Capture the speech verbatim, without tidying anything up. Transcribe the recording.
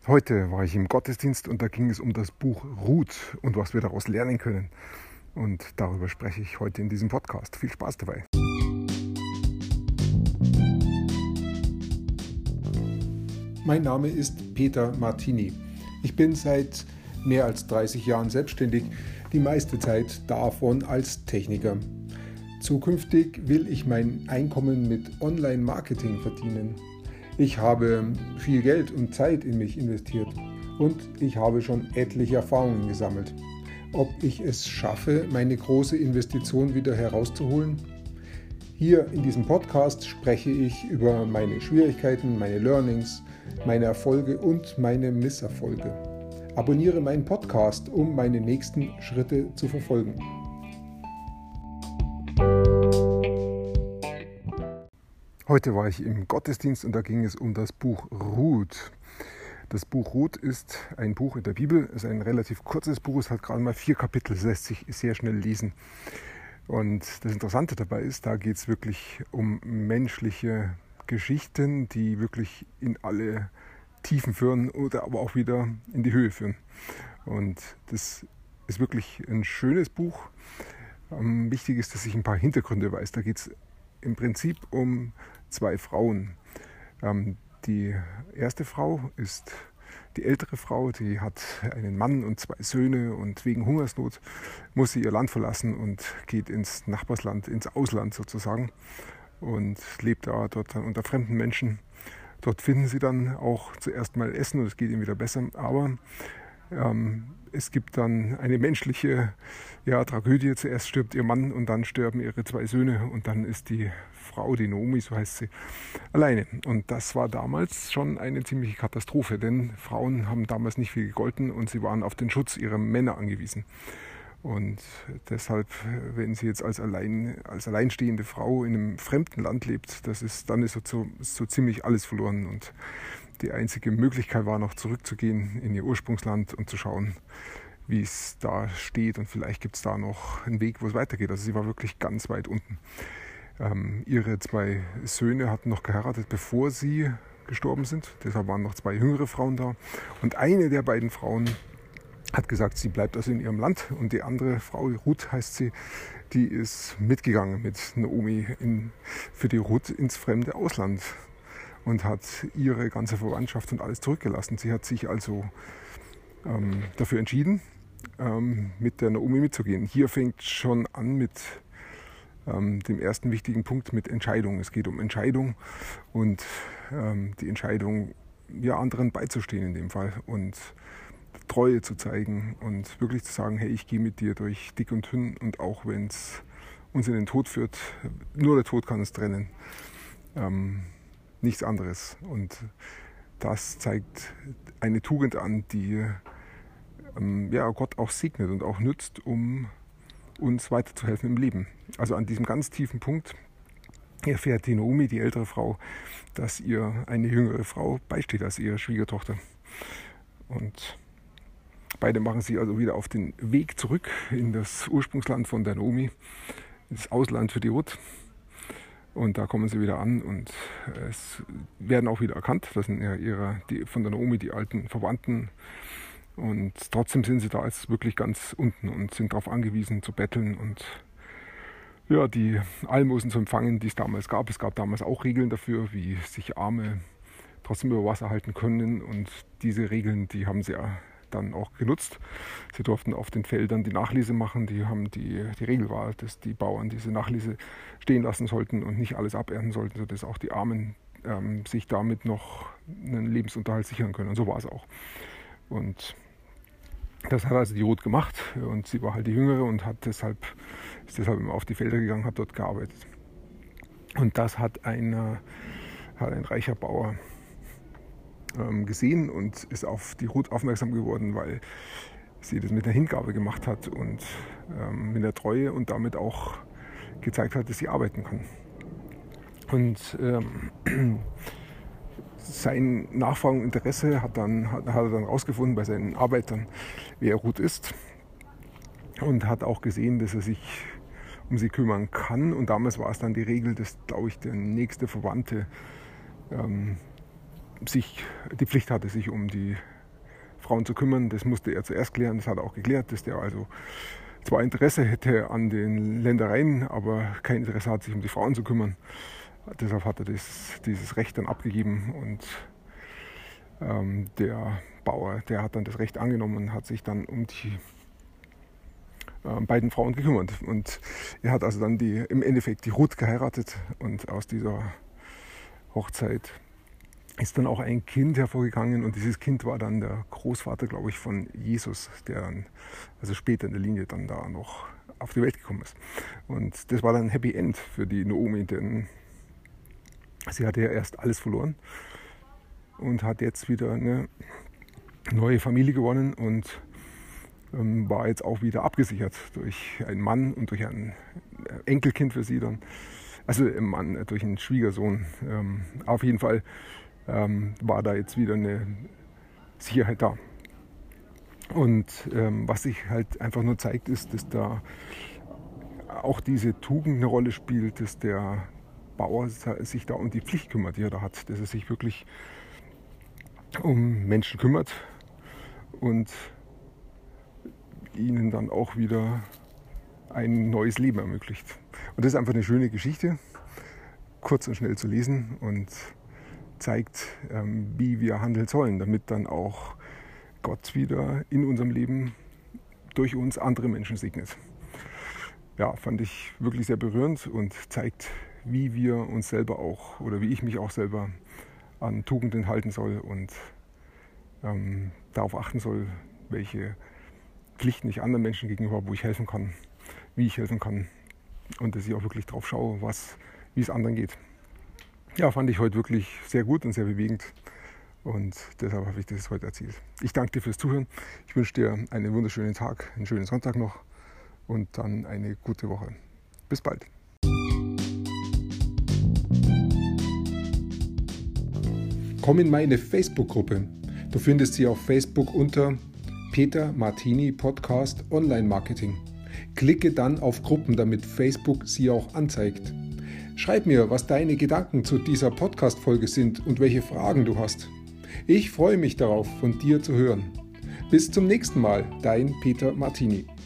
Heute war ich im Gottesdienst und da ging es um das Buch Ruth und was wir daraus lernen können. Und darüber spreche ich heute in diesem Podcast. Viel Spaß dabei. Mein Name ist Peter Martini. Ich bin seit mehr als dreißig Jahren selbstständig, die meiste Zeit davon als Techniker. Zukünftig will ich mein Einkommen mit Online-Marketing verdienen. Ich habe viel Geld und Zeit in mich investiert und ich habe schon etliche Erfahrungen gesammelt. Ob ich es schaffe, meine große Investition wieder herauszuholen? Hier in diesem Podcast spreche ich über meine Schwierigkeiten, meine Learnings, meine Erfolge und meine Misserfolge. Abonniere meinen Podcast, um meine nächsten Schritte zu verfolgen. Heute war ich im Gottesdienst und da ging es um das Buch Ruth. Das Buch Ruth ist ein Buch in der Bibel, ist ein relativ kurzes Buch, es hat gerade mal vier Kapitel, es lässt sich sehr schnell lesen. Und das Interessante dabei ist, da geht es wirklich um menschliche Geschichten, die wirklich in alle Tiefen führen oder aber auch wieder in die Höhe führen. Und das ist wirklich ein schönes Buch. Ähm, wichtig ist, dass ich ein paar Hintergründe weiß. Da geht es im Prinzip um zwei Frauen. Ähm, die erste Frau ist die ältere Frau, die hat einen Mann und zwei Söhne und wegen Hungersnot muss sie ihr Land verlassen und geht ins Nachbarsland, ins Ausland sozusagen und lebt da dort dann unter fremden Menschen. Dort finden sie dann auch zuerst mal Essen und es geht ihnen wieder besser, aber ähm, es gibt dann eine menschliche ja, Tragödie. Zuerst stirbt ihr Mann und dann sterben ihre zwei Söhne und dann ist die Frau, die Naomi, so heißt sie, alleine. Und das war damals schon eine ziemliche Katastrophe, denn Frauen haben damals nicht viel gegolten und sie waren auf den Schutz ihrer Männer angewiesen. Und deshalb, wenn sie jetzt als, allein, als alleinstehende Frau in einem fremden Land lebt, das ist, dann ist so, so ziemlich alles verloren. Und die einzige Möglichkeit war noch zurückzugehen in ihr Ursprungsland und zu schauen, wie es da steht. Und vielleicht gibt es da noch einen Weg, wo es weitergeht. Also sie war wirklich ganz weit unten. Ähm, ihre zwei Söhne hatten noch geheiratet, bevor sie gestorben sind. Deshalb waren noch zwei jüngere Frauen da. Und eine der beiden Frauen hat gesagt, sie bleibt also in ihrem Land. Und die andere Frau, Ruth heißt sie, die ist mitgegangen mit Naomi in, für die Ruth ins fremde Ausland und hat ihre ganze Verwandtschaft und alles zurückgelassen. Sie hat sich also ähm, dafür entschieden, ähm, mit der Naomi mitzugehen. Hier fängt schon an mit ähm, dem ersten wichtigen Punkt, mit Entscheidung. Es geht um Entscheidung und ähm, die Entscheidung, ja, anderen beizustehen in dem Fall und Treue zu zeigen und wirklich zu sagen, hey, ich gehe mit dir durch dick und dünn und auch wenn es uns in den Tod führt, nur der Tod kann uns trennen. Ähm, nichts anderes. Und das zeigt eine Tugend an, die ähm, ja, Gott auch segnet und auch nützt, um uns weiterzuhelfen im Leben. Also an diesem ganz tiefen Punkt erfährt die Naomi, die ältere Frau, dass ihr eine jüngere Frau beisteht als ihre Schwiegertochter. Und beide machen sich also wieder auf den Weg zurück in das Ursprungsland von der Naomi, das Ausland für die Ruth. Und da kommen sie wieder an und es werden auch wieder erkannt. Das sind ja ihre, die, von der Naomi die alten Verwandten. Und trotzdem sind sie da jetzt wirklich ganz unten und sind darauf angewiesen zu betteln und ja, die Almosen zu empfangen, die es damals gab. Es gab damals auch Regeln dafür, wie sich Arme trotzdem über Wasser halten können. Und diese Regeln, die haben sie ja dann auch genutzt. Sie durften auf den Feldern die Nachlese machen. Die haben die, die Regel war, dass die Bauern diese Nachlese stehen lassen sollten und nicht alles abernten sollten, sodass auch die Armen ähm, sich damit noch einen Lebensunterhalt sichern können. Und so war es auch. Und das hat also die Ruth gemacht und sie war halt die Jüngere und hat deshalb, ist deshalb immer auf die Felder gegangen, hat dort gearbeitet. Und das hat ein, hat ein reicher Bauer gesehen und ist auf die Ruth aufmerksam geworden, weil sie das mit der Hingabe gemacht hat und ähm, mit der Treue und damit auch gezeigt hat, dass sie arbeiten kann. Und ähm, sein Nachfragen und Interesse hat, dann, hat, hat er dann rausgefunden bei seinen Arbeitern, wer Ruth ist und hat auch gesehen, dass er sich um sie kümmern kann. Und damals war es dann die Regel, dass, glaube ich, der nächste Verwandte ähm, sich die Pflicht hatte, sich um die Frauen zu kümmern. Das musste er zuerst klären, das hat er auch geklärt, dass der also zwar Interesse hätte an den Ländereien, aber kein Interesse hat, sich um die Frauen zu kümmern. Deshalb hat er das, dieses Recht dann abgegeben und ähm, der Bauer, der hat dann das Recht angenommen und hat sich dann um die äh, beiden Frauen gekümmert. Und er hat also dann die, im Endeffekt die Ruth geheiratet und aus dieser Hochzeit ist dann auch ein Kind hervorgegangen und dieses Kind war dann der Großvater, glaube ich, von Jesus, der dann, also später in der Linie dann da noch auf die Welt gekommen ist. Und das war dann ein Happy End für die Naomi, denn sie hatte ja erst alles verloren und hat jetzt wieder eine neue Familie gewonnen und ähm, war jetzt auch wieder abgesichert durch einen Mann und durch ein Enkelkind für sie dann. Also ein Mann, durch einen Schwiegersohn. Ähm, auf jeden Fall ähm, war da jetzt wieder eine Sicherheit da. Und ähm, was sich halt einfach nur zeigt, ist, dass da auch diese Tugend eine Rolle spielt, dass der Bauer sich da um die Pflicht kümmert, die er da hat. Dass er sich wirklich um Menschen kümmert und ihnen dann auch wieder ein neues Leben ermöglicht. Und das ist einfach eine schöne Geschichte, kurz und schnell zu lesen und zeigt, ähm, wie wir handeln sollen, damit dann auch Gott wieder in unserem Leben durch uns andere Menschen segnet. Ja, fand ich wirklich sehr berührend und zeigt, wie wir uns selber auch oder wie ich mich auch selber an Tugenden halten soll und ähm, darauf achten soll, welche Pflichten ich anderen Menschen gegenüber habe, wo ich helfen kann, wie ich helfen kann und dass ich auch wirklich drauf schaue, was, wie es anderen geht. Ja, fand ich heute wirklich sehr gut und sehr bewegend und deshalb habe ich das heute erzählt. Ich danke dir fürs Zuhören. Ich wünsche dir einen wunderschönen Tag, einen schönen Sonntag noch und dann eine gute Woche. Bis bald. Komm in meine Facebook-Gruppe. Du findest sie auf Facebook unter Peter Martini Podcast Online Marketing. Klicke dann auf Gruppen, damit Facebook sie auch anzeigt. Schreib mir, was deine Gedanken zu dieser Podcast-Folge sind und welche Fragen du hast. Ich freue mich darauf, von dir zu hören. Bis zum nächsten Mal, dein Peter Martini.